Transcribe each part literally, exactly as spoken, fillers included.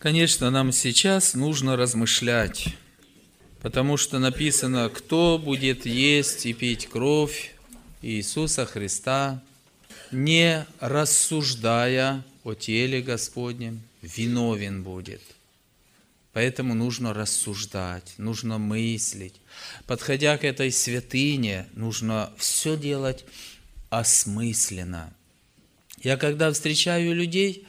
Конечно, нам сейчас нужно размышлять, потому что написано, кто будет есть и пить кровь Иисуса Христа, не рассуждая о теле Господнем, виновен будет. Поэтому нужно рассуждать, нужно мыслить. Подходя к этой святыне, нужно все делать осмысленно. Я когда встречаю людей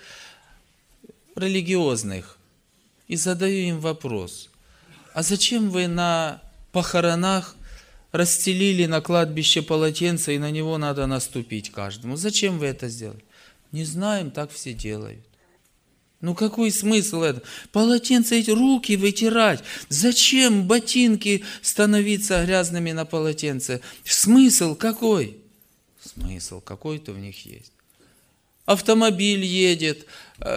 религиозных и задаю им вопрос, а зачем вы на похоронах расстелили на кладбище полотенце, и на него надо наступить каждому? Зачем вы это сделали? Не знаем, так все делают. Ну какой смысл это? Полотенце эти, руки вытирать. Зачем ботинки становиться грязными на полотенце? Смысл какой? Смысл какой-то в них есть. Автомобиль едет,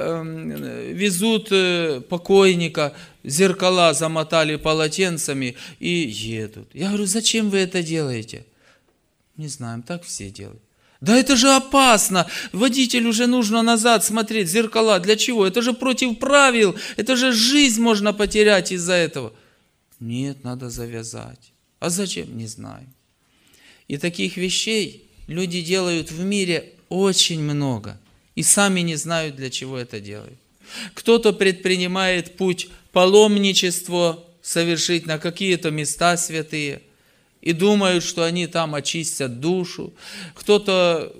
э, везут э, покойника, зеркала замотали полотенцами и едут. Я говорю, зачем вы это делаете? Не знаем, так все делают. Да это же опасно, водителю уже нужно назад смотреть, зеркала, для чего? Это же против правил, это же жизнь можно потерять из-за этого. Нет, надо завязать. А зачем? Не знаю. И таких вещей люди делают в мире очень много. И сами не знают, для чего это делают. Кто-то предпринимает путь паломничества совершить на какие-то места святые. И думают, что они там очистят душу. Кто-то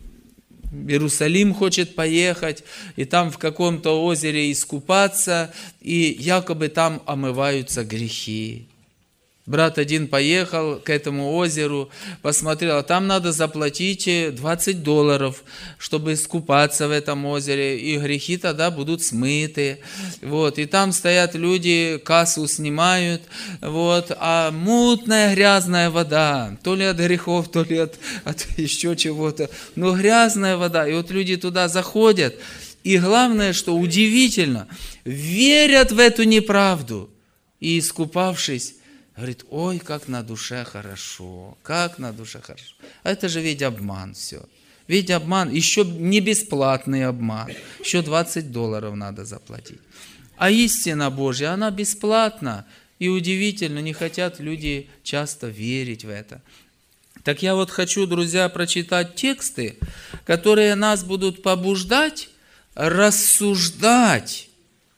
в Иерусалим хочет поехать, и там в каком-то озере искупаться, и якобы там омываются грехи. Брат один поехал к этому озеру, посмотрел, а там надо заплатить двадцать долларов, чтобы искупаться в этом озере, и грехи тогда будут смыты. Вот, и там стоят люди, кассу снимают, вот, а мутная грязная вода, то ли от грехов, то ли от, от еще чего-то, но грязная вода. И вот люди туда заходят, и главное, что удивительно, верят в эту неправду, и искупавшись, говорит, ой, как на душе хорошо, как на душе хорошо. А это же ведь обман все. Ведь обман, еще не бесплатный обман, еще двадцать долларов надо заплатить. А истина Божья, она бесплатна. И удивительно, не хотят люди часто верить в это. Так я вот хочу, друзья, прочитать тексты, которые нас будут побуждать рассуждать,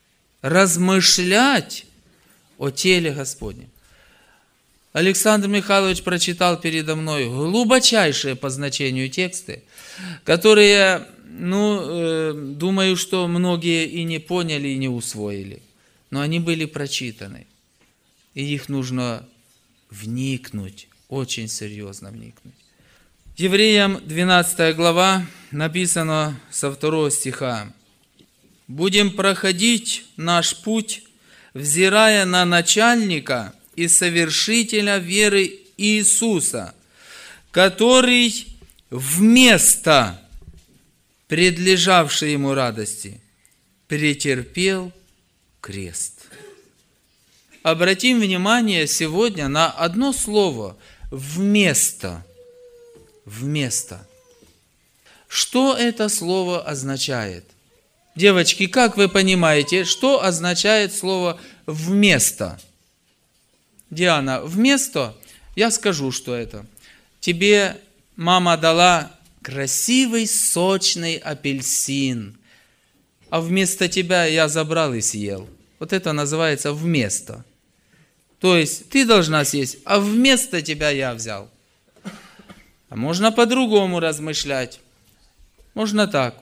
размышлять о теле Господнем. Александр Михайлович прочитал передо мной глубочайшие по значению тексты, которые, ну, э, думаю, что многие и не поняли, и не усвоили, но они были прочитаны, и их нужно вникнуть, очень серьезно вникнуть. Евреям двенадцатая глава написано со второго стиха: «Будем проходить наш путь, взирая на начальника и совершителя веры Иисуса, который вместо предлежавшей ему радости претерпел крест». Обратим внимание сегодня на одно слово «вместо». Вместо. Что это слово означает? Девочки, как вы понимаете, что означает слово «вместо»? Диана, вместо, я скажу, что это. Тебе мама дала красивый, сочный апельсин, а вместо тебя я забрал и съел. Вот это называется вместо. То есть ты должна съесть, а вместо тебя я взял. А можно по-другому размышлять. Можно так.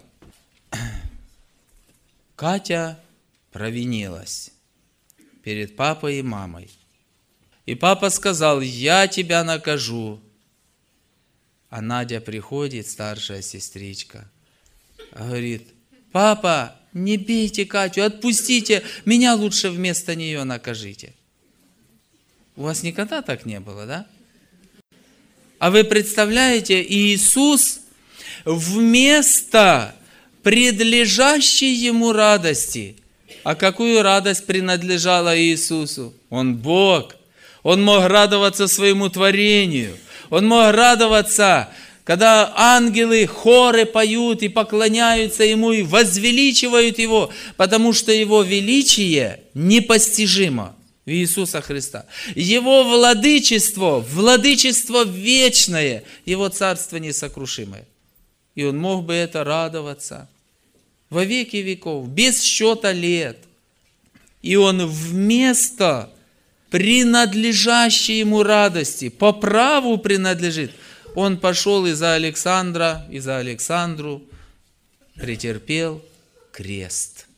Катя провинилась перед папой и мамой. И папа сказал, я тебя накажу. А Надя приходит, старшая сестричка, говорит, папа, не бейте Катю, отпустите, меня лучше вместо нее накажите. У вас никогда так не было, да? А вы представляете, Иисус вместо предлежащей ему радости. А какую радость принадлежала Иисусу? Он Бог. Он мог радоваться своему творению. Он мог радоваться когда ангелы хоры поют и поклоняются Ему, и возвеличивают Его, потому что Его величие непостижимо в Иисуса Христа. Его владычество, владычество вечное, Его царство несокрушимое. И Он мог бы это радоваться во веки веков, без счета лет. И Он вместо принадлежащей Ему радости, по праву принадлежит, Он пошел и за Александра, и за Александру претерпел крест.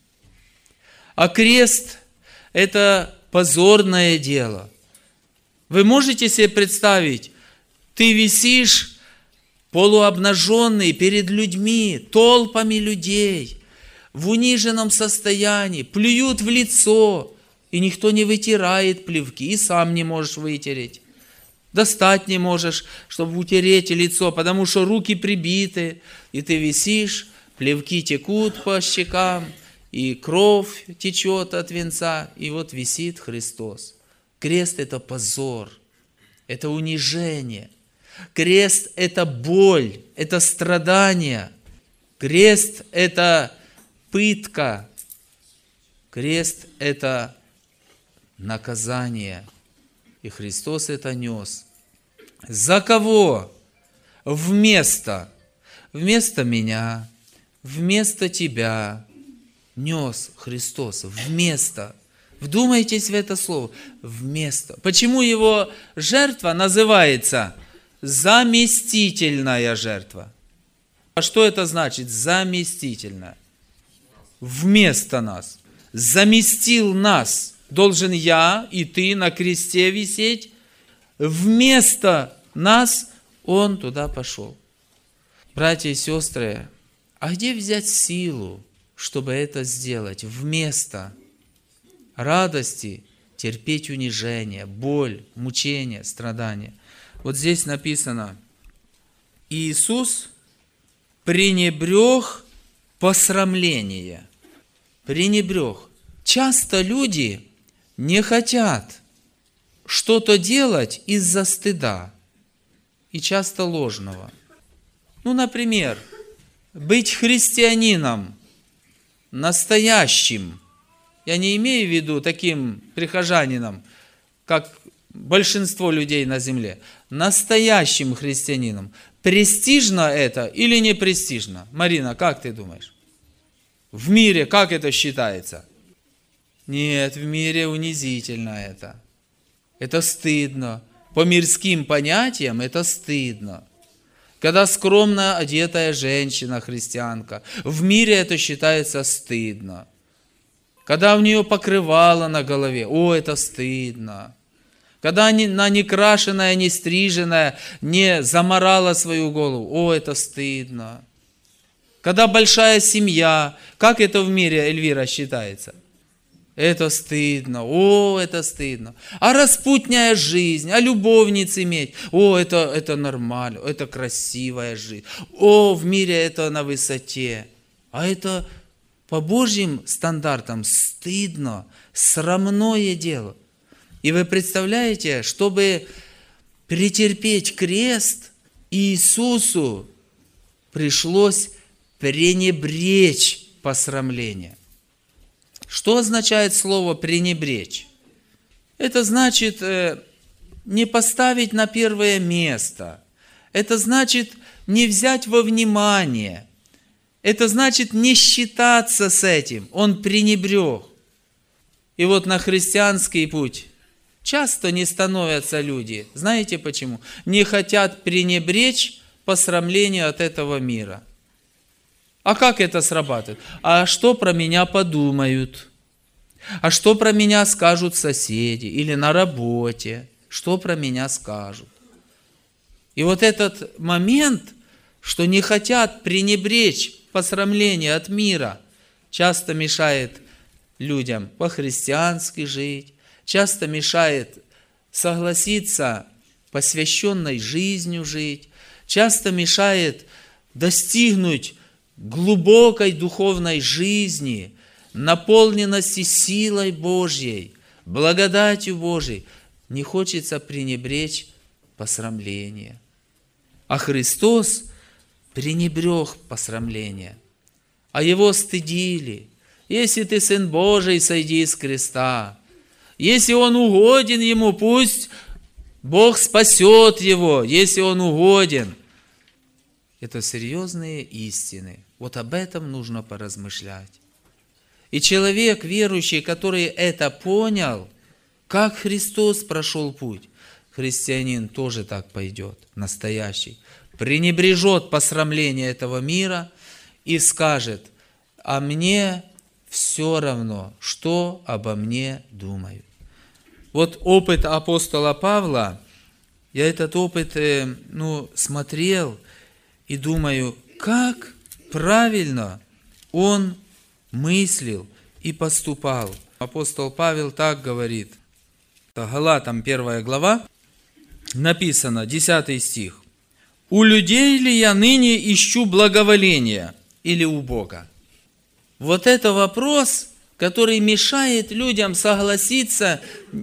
А крест – это позорное дело. Вы можете себе представить, ты висишь полуобнаженный перед людьми, толпами людей, в униженном состоянии, плюют в лицо, и никто не вытирает плевки, и сам не можешь вытереть. Достать не можешь, чтобы утереть лицо, потому что руки прибиты, и ты висишь, плевки текут по щекам, и кровь течет от венца, и вот висит Христос. Крест – это позор, это унижение. Крест – это боль, это страдание. Крест – это пытка. Крест – это наказание. И Христос это нес. За кого? Вместо. Вместо меня, вместо тебя нес Христос. Вместо. Вдумайтесь в это слово. Вместо. Почему Его жертва называется заместительная жертва? А что это значит? Заместительная. Вместо нас. Заместил нас. Должен я и ты на кресте висеть. Вместо нас Он туда пошел. Братья и сестры, а где взять силу, чтобы это сделать? Вместо радости терпеть унижение, боль, мучение, страдания. Вот здесь написано: Иисус пренебрег посрамление. Пренебрег. Часто люди не хотят что-то делать из-за стыда, и часто ложного. Ну, например, быть христианином настоящим, я не имею в виду таким прихожанином, как большинство людей на земле, настоящим христианином. Престижно это или не престижно? Марина, как ты думаешь? В мире как это считается? Нет, в мире унизительно это. Это стыдно. По мирским понятиям это стыдно. Когда скромно одетая женщина, христианка, в мире это считается стыдно. Когда у нее покрывало на голове, о, это стыдно. Когда она не крашеная, не стриженная, не заморала свою голову, о, это стыдно. Когда большая семья, как это в мире, Эльвира, считается? Это стыдно, о, это стыдно. А распутная жизнь, а любовниц иметь, о, это, это нормально, это красивая жизнь. О, в мире это на высоте. А это по Божьим стандартам стыдно, срамное дело. И вы представляете, чтобы претерпеть крест, Иисусу пришлось пренебречь посрамление. Что означает слово «пренебречь»? Это значит э, не поставить на первое место. Это значит не взять во внимание. Это значит не считаться с этим. Он пренебрег. И вот на христианский путь часто не становятся люди. Знаете почему? Не хотят пренебречь посрамлению от этого мира. А как это срабатывает? А что про меня подумают? А что про меня скажут соседи или на работе? Что про меня скажут? И вот этот момент, что не хотят пренебречь посрамление от мира, часто мешает людям по-христиански жить, часто мешает согласиться посвященной жизнью жить, часто мешает достигнуть глубокой духовной жизни, наполненности силой Божьей, благодатью Божьей. Не хочется пренебречь посрамление. А Христос пренебрег посрамление, а Его стыдили. Если ты Сын Божий, сойди с креста. Если Он угоден Ему, пусть Бог спасет Его, если Он угоден. Это серьезные истины. Вот об этом нужно поразмышлять. И человек, верующий, который это понял, как Христос прошел путь, христианин тоже так пойдет, настоящий. Пренебрежет посрамление этого мира и скажет: а мне все равно, что обо мне думают. Вот опыт апостола Павла, я этот опыт ну, смотрел и думаю, как правильно он мыслил и поступал. Апостол Павел так говорит, это Галатам первая глава, написано, десятый стих. «У людей ли я ныне ищу благоволения или у Бога?» Вот это вопрос, который мешает людям согласиться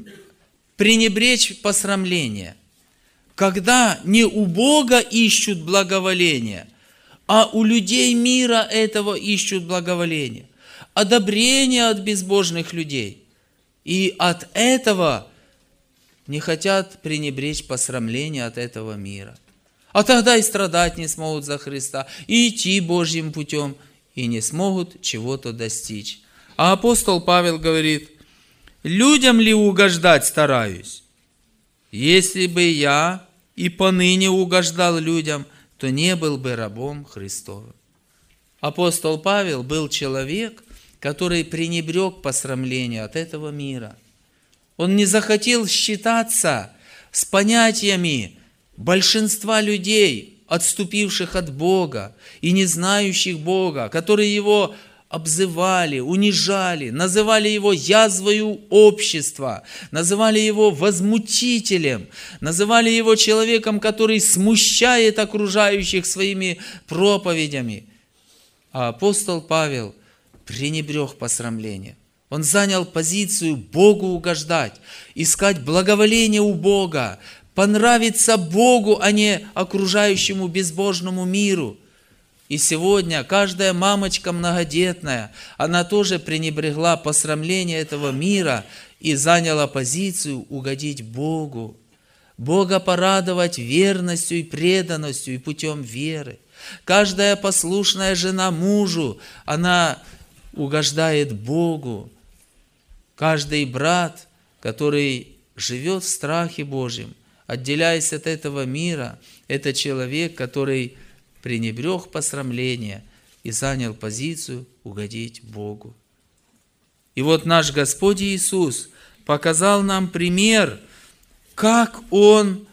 пренебречь посрамление. Когда не у Бога ищут благоволения, а у людей мира этого ищут благоволения, одобрение от безбожных людей. И от этого не хотят пренебречь посрамление от этого мира. А тогда и страдать не смогут за Христа, и идти Божьим путем, и не смогут чего-то достичь. А апостол Павел говорит, людям ли угождать стараюсь? Если бы я и поныне угождал людям, то не был бы рабом Христовым. Апостол Павел был человек, который пренебрег посрамление от этого мира. Он не захотел считаться с понятиями большинства людей, отступивших от Бога и не знающих Бога, которые Его обзывали, унижали, называли Его язвою общества, называли Его возмутителем, называли Его человеком, который смущает окружающих своими проповедями. А апостол Павел пренебрег посрамление. Он занял позицию Богу угождать, искать благоволение у Бога, понравиться Богу, а не окружающему безбожному миру. И сегодня каждая мамочка многодетная, она тоже пренебрегла посрамление этого мира и заняла позицию угодить Богу. Бога порадовать верностью и преданностью и путем веры. Каждая послушная жена мужу, она угождает Богу. Каждый брат, который живет в страхе Божьем, отделяясь от этого мира, это человек, который пренебрег посрамление и занял позицию угодить Богу. И вот наш Господь Иисус показал нам пример, как Он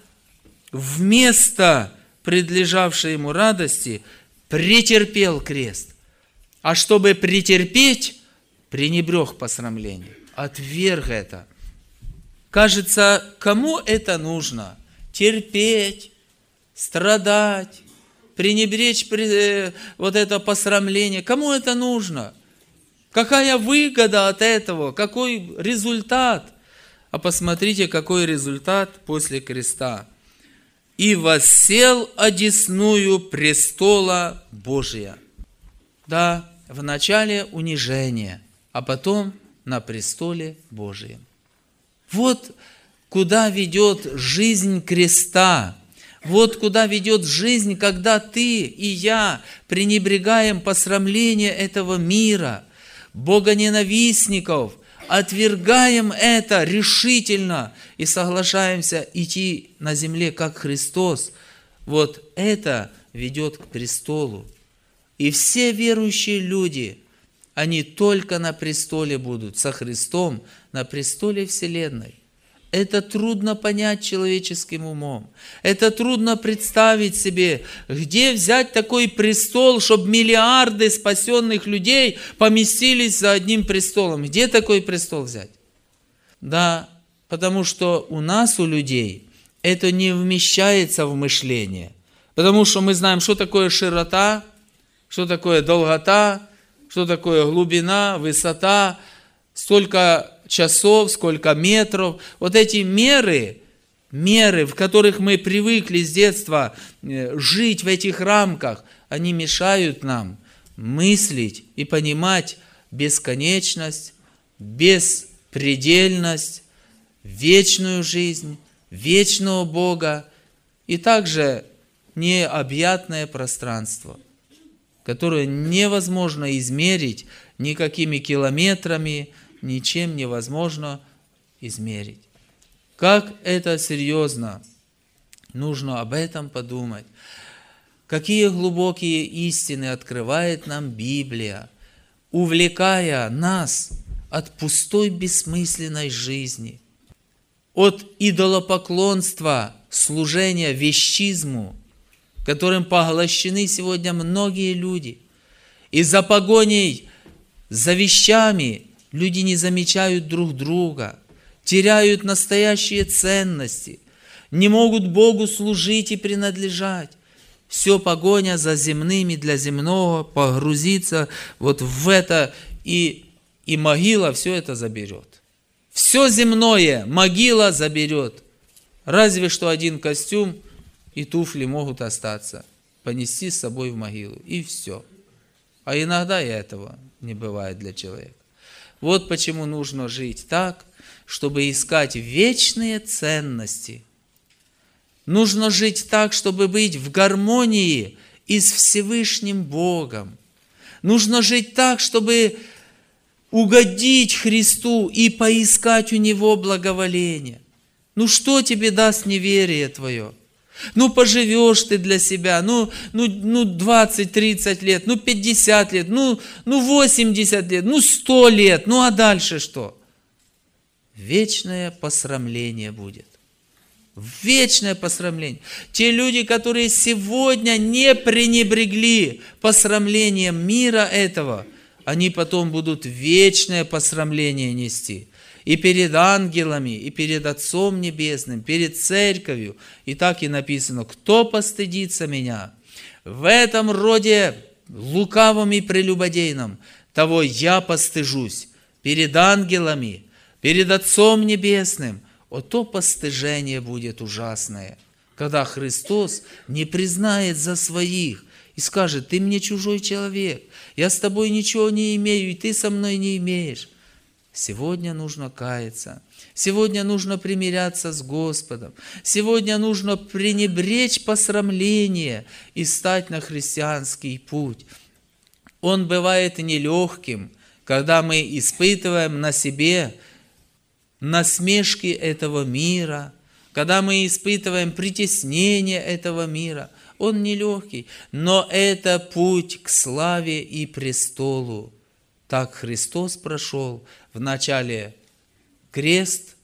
вместо предлежавшей Ему радости претерпел крест. А чтобы претерпеть, пренебрег посрамление, отверг это. Кажется, кому это нужно? Терпеть, страдать, пренебречь вот это посрамление. Кому это нужно? Какая выгода от этого? Какой результат? А посмотрите, какой результат после креста. «И воссел одесную престола Божия». Да, вначале унижение, а потом на престоле Божием. Вот куда ведет жизнь креста. Вот куда ведет жизнь, когда ты и я пренебрегаем посрамление этого мира, богоненавистников, отвергаем это решительно и соглашаемся идти на земле, как Христос. Вот это ведет к престолу. И все верующие люди, они только на престоле будут, со Христом, на престоле Вселенной. Это трудно понять человеческим умом. Это трудно представить себе, где взять такой престол, чтобы миллиарды спасенных людей поместились за одним престолом. Где такой престол взять? Да, потому что у нас, у людей, это не вмещается в мышление. Потому что мы знаем, что такое широта, что такое долгота, что такое глубина, высота, столько часов, сколько метров. Вот эти меры меры, в которых мы привыкли с детства жить в этих рамках, они мешают нам мыслить и понимать бесконечность, беспредельность, вечную жизнь, вечного Бога и также необъятное пространство, которое невозможно измерить никакими километрами, ничем невозможно измерить. Как это серьезно! Нужно об этом подумать. Какие глубокие истины открывает нам Библия, увлекая нас от пустой бессмысленной жизни, от идолопоклонства, служения вещизму, которым поглощены сегодня многие люди. И за погоней, за вещами люди не замечают друг друга, теряют настоящие ценности, не могут Богу служить и принадлежать. Все погоня за земными для земного, погрузиться вот в это, и, и могила все это заберет. Все земное могила заберет. Разве что один костюм и туфли могут остаться, понести с собой в могилу, и все. А иногда и этого не бывает для человека. Вот почему нужно жить так, чтобы искать вечные ценности. Нужно жить так, чтобы быть в гармонии и с Всевышним Богом. Нужно жить так, чтобы угодить Христу и поискать у Него благоволение. Ну что тебе даст неверие твое? Ну поживешь ты для себя, ну, ну, ну двадцать-тридцать лет, ну пятьдесят лет, ну, ну восемьдесят лет, ну сто лет, ну а дальше что? Вечное посрамление будет. Вечное посрамление. Те люди, которые сегодня не пренебрегли посрамлением мира этого, они потом будут вечное посрамление нести. И перед ангелами, и перед Отцом Небесным, перед Церковью. И так и написано: кто постыдится меня в этом роде лукавом и прелюбодейном, того я постыжусь перед ангелами, перед Отцом Небесным. О, то постыжение будет ужасное, когда Христос не признает за своих и скажет: ты мне чужой человек, я с тобой ничего не имею, и ты со мной не имеешь. Сегодня нужно каяться, сегодня нужно примиряться с Господом, сегодня нужно пренебречь посрамление и стать на христианский путь. Он бывает нелегким, когда мы испытываем на себе насмешки этого мира, когда мы испытываем притеснение этого мира. Он нелегкий, но это путь к славе и престолу. Так Христос прошел вначале крест,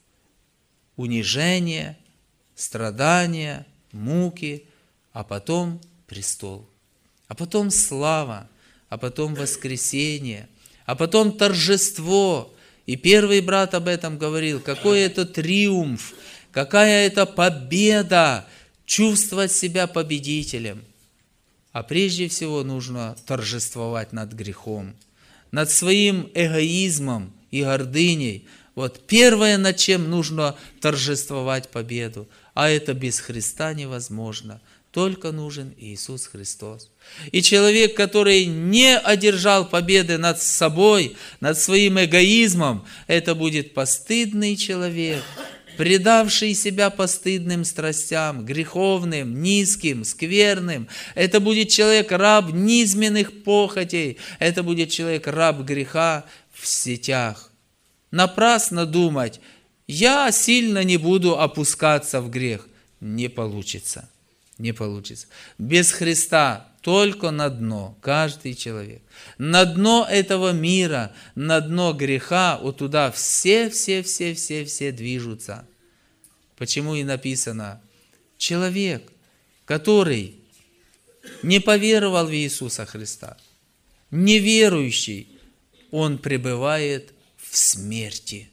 унижение, страдания, муки, а потом престол, а потом слава, а потом воскресение, а потом торжество. И первый брат об этом говорил, какой это триумф, какая это победа, чувствовать себя победителем. А прежде всего нужно торжествовать над грехом, над своим эгоизмом и гордыней. Вот первое, над чем нужно торжествовать победу. А это без Христа невозможно. Только нужен Иисус Христос. И человек, который не одержал победы над собой, над своим эгоизмом, это будет постыдный человек, предавший себя постыдным страстям, греховным, низким, скверным. Это будет человек раб низменных похотей. Это будет человек раб греха в сетях. Напрасно думать: я сильно не буду опускаться в грех. Не получится. Не получится. Без Христа только на дно каждый человек. На дно этого мира, на дно греха, вот туда все, все, все, все, все движутся. Почему и написано: человек, который не поверовал в Иисуса Христа, неверующий, он пребывает в смерти.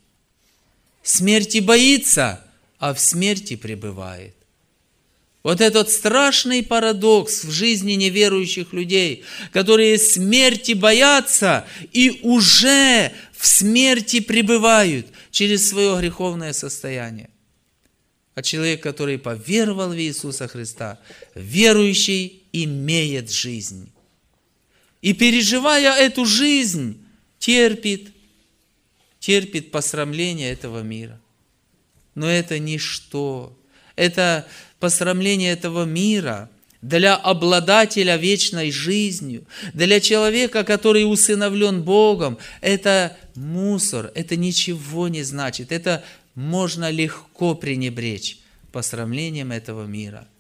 Смерти боится, а в смерти пребывает. Вот этот страшный парадокс в жизни неверующих людей, которые смерти боятся и уже в смерти пребывают через свое греховное состояние. А человек, который поверовал в Иисуса Христа, верующий, имеет жизнь. И переживая эту жизнь, терпит, терпит посрамление этого мира. Но это ничто. Это посрамление этого мира для обладателя вечной жизнью, для человека, который усыновлен Богом. Это мусор, это ничего не значит. Это можно легко пренебречь посрамлением этого мира.